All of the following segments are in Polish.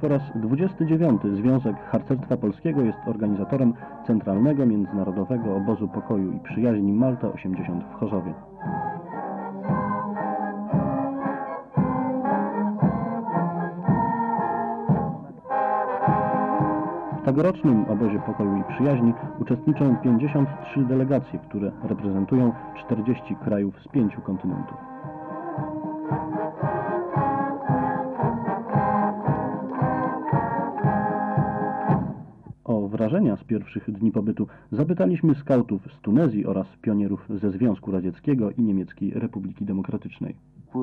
po raz 29 Związek Harcerstwa Polskiego jest organizatorem Centralnego Międzynarodowego Obozu Pokoju i Przyjaźni Malta 80 w Chorzowie. W tegorocznym Obozie Pokoju i Przyjaźni uczestniczą 53 delegacje, które reprezentują 40 krajów z 5 kontynentów. O wrażenia z pierwszych dni pobytu zapytaliśmy skautów z Tunezji oraz pionierów ze Związku Radzieckiego i Niemieckiej Republiki Demokratycznej.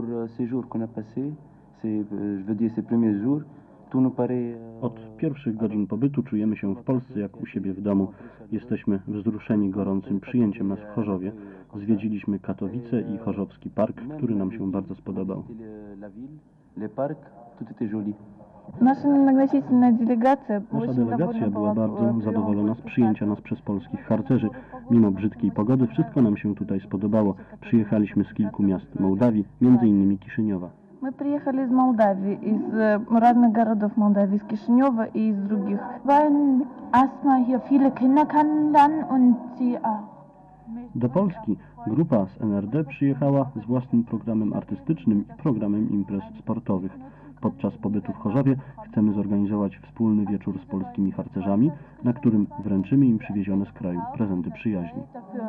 Od pierwszych godzin pobytu czujemy się w Polsce jak u siebie w domu. Jesteśmy wzruszeni gorącym przyjęciem nas w Chorzowie. Zwiedziliśmy Katowice i Chorzowski Park, który nam się bardzo spodobał. Nasza delegacja była bardzo zadowolona z przyjęcia nas przez polskich harcerzy. Mimo brzydkiej pogody wszystko nam się tutaj spodobało. Przyjechaliśmy z kilku miast Mołdawii, m.in. Kiszyniowa. Мы приехали из Молдавии, из разных городов Молдавии, из Кишинева и из других. Weil erstmal hier viele Kinder kennenlernen und sie Do Polski grupa z NRD przyjechała z własnym programem artystycznym i programem imprez sportowych. Podczas pobytu w Chorzowie chcemy zorganizować wspólny wieczór z polskimi harcerzami, na którym wręczymy im przywiezione z kraju prezenty przyjaźni.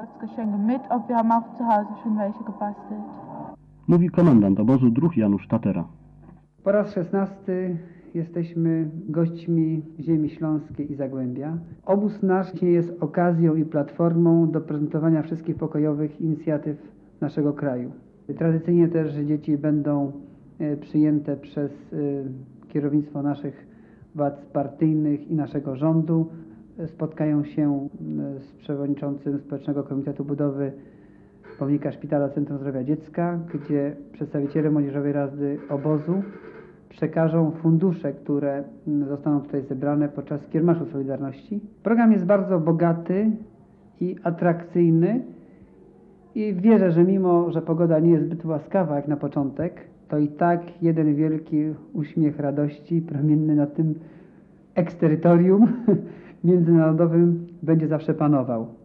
Mówi komendant obozu Druh Janusz Tatera. Po raz 16 jesteśmy gośćmi ziemi śląskiej i Zagłębia. Obóz nasz jest okazją i platformą do prezentowania wszystkich pokojowych inicjatyw naszego kraju. Tradycyjnie też dzieci będą przyjęte przez kierownictwo naszych władz partyjnych i naszego rządu. Spotkają się z przewodniczącym Społecznego Komitetu Budowy Pomnika Szpitala Centrum Zdrowia Dziecka, gdzie przedstawiciele Młodzieżowej Rady Obozu przekażą fundusze, które zostaną tutaj zebrane podczas Kiermaszu Solidarności. Program jest bardzo bogaty i atrakcyjny i wierzę, że mimo, że pogoda nie jest zbyt łaskawa jak na początek, to i tak jeden wielki uśmiech radości promienny na tym eksterytorium międzynarodowym będzie zawsze panował.